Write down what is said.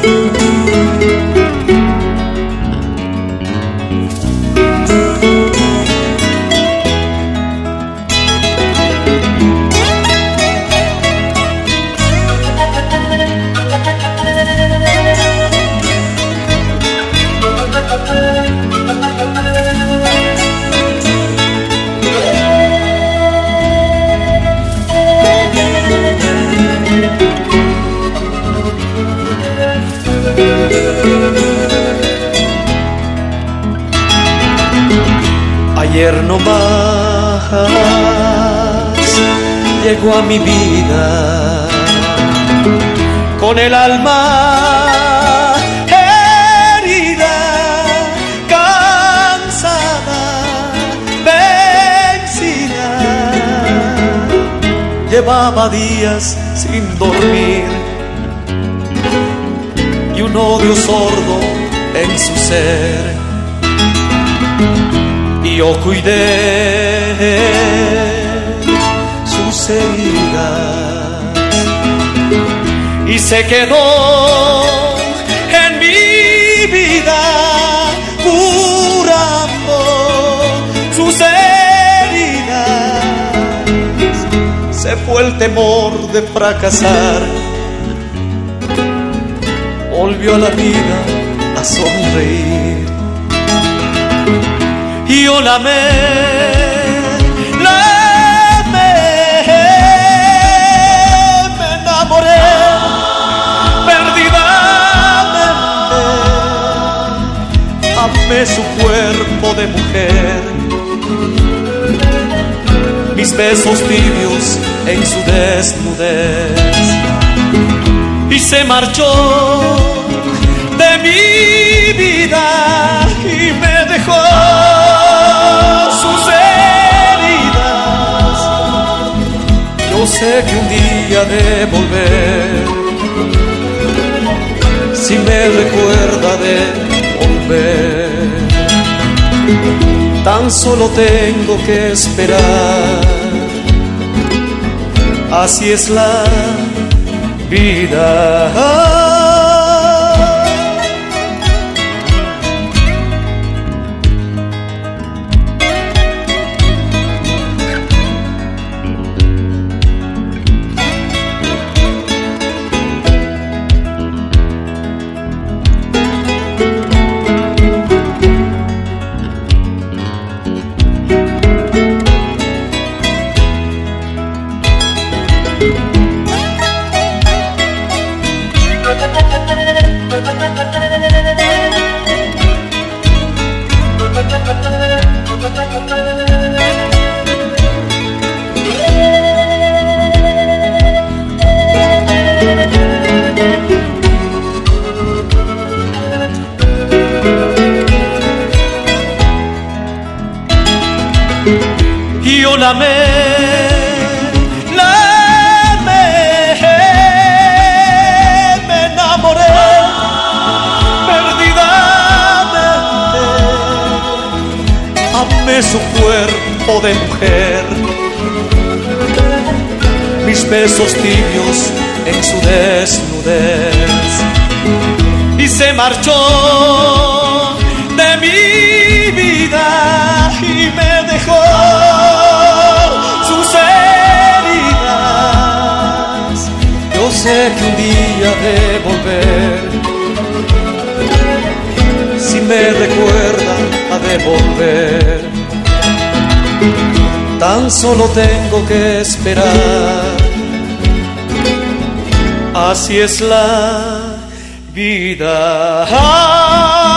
Ayer no más llegó a mi vida con el alma herida, cansada, vencida. Llevaba días sin dormir y un odio sordo en su ser. Y yo cuidé sus heridas y se quedó en mi vida curando sus heridas. Se fue el temor de fracasar, volvió a la vida a sonreír. Y yo la amé, me enamoré perdidamente. Amé su cuerpo de mujer, mis besos tibios en su desnudez. Y se marchó de mi vida y me dejó sus heridas. Yo sé que un día de volver, si me recuerda de volver, tan solo tengo que esperar. Así es la vida. Y yo la amé, me enamoré perdidamente. Amé su cuerpo de mujer, mis besos tibios en su desnudez. Y se marchó de mi vida y me dejó sus heridas. Yo sé que un día de volver, si me recuerda ha de volver. Tan solo tengo que esperar. Así es la vida.